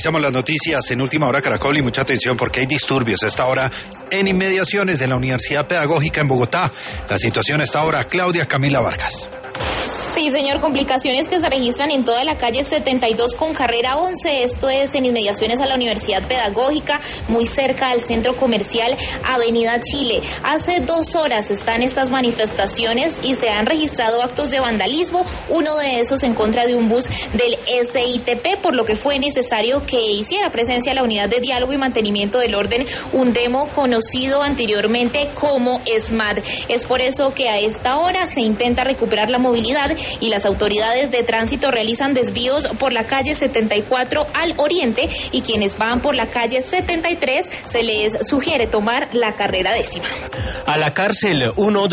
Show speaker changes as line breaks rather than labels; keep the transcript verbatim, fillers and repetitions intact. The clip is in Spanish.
Iniciamos las noticias en Última Hora Caracol y mucha atención porque hay disturbios a esta hora en inmediaciones de la Universidad Pedagógica en Bogotá. La situación a esta hora, Claudia Camila Vargas.
Sí, señor, complicaciones que se registran en toda la calle setenta y dos con carrera once, esto es en inmediaciones a la Universidad Pedagógica, muy cerca al centro comercial Avenida Chile. Hace dos horas están estas manifestaciones y se han registrado actos de vandalismo, uno de esos en contra de un bus del S I T P, por lo que fue necesario que hiciera presencia la Unidad de Diálogo y Mantenimiento del Orden, un demo conocido anteriormente como SMAD. Es por eso que a esta hora se intenta recuperar la movilidad y las autoridades de tránsito realizan desvíos por la calle setenta y cuatro al oriente, y quienes van por la calle setenta y tres se les sugiere tomar la carrera décima.
A la cárcel, uno de